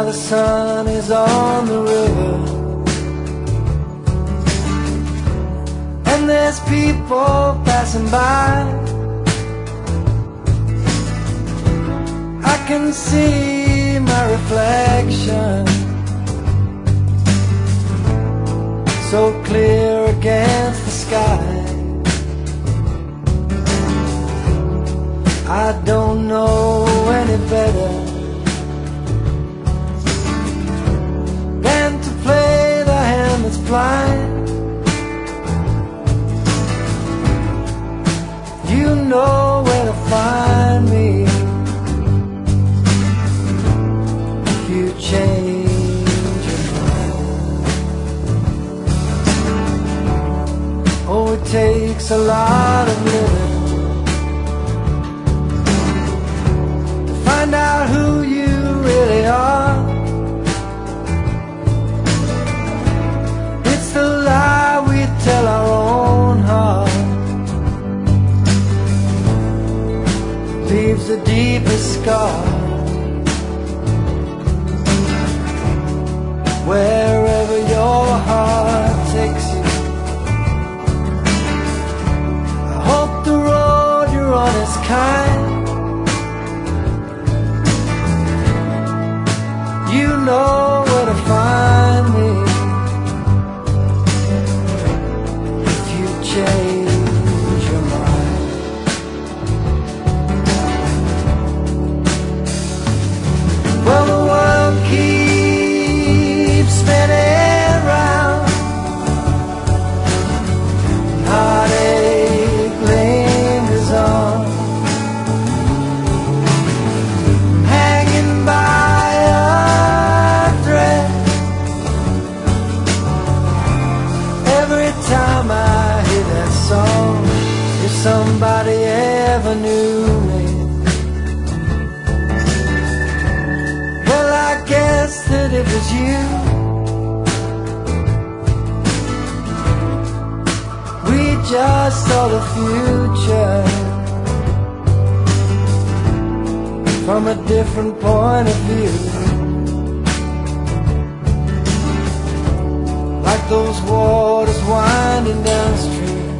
Now the sun is on the river, and there's people passing by. I can see my reflection so clear against the sky. I don't know any better than to play the hand that's blind. You know where to find me if you change your mind. Oh, it takes a lot of living find out who you really are. It's the lie we tell our own heart, leaves the deepest scar. Wherever your heart takes you, I hope the road you're on is kind. You know where to find me if you change your mind. Well, the world keeps spinning round, heartache lingers on, hanging by time I hear that song. If somebody ever knew me, well, I guess that it was you. We just saw the future from a different point of view. Like those waters winding downstream,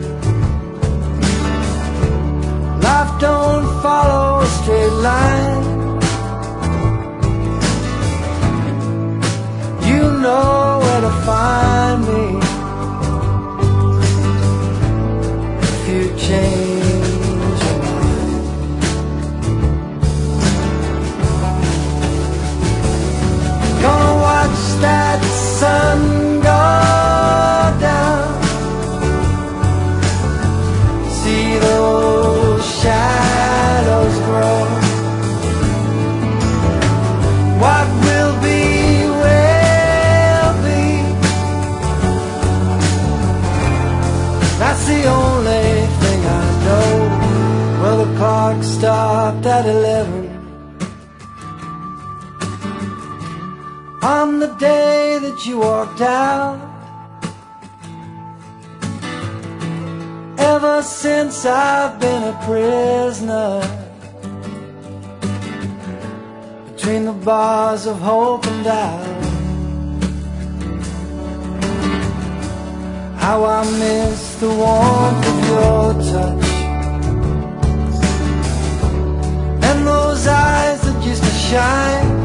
life don't follow a straight line. You know where to find me if you change your mind. Gonna watch that sun shadows grow. What will be, will be. That's the only thing I know. Well, the clock stopped at 11 on the day that you walked out. Ever since I've been a prisoner between the bars of hope and doubt. How I miss the warmth of your touch and those eyes that used to shine.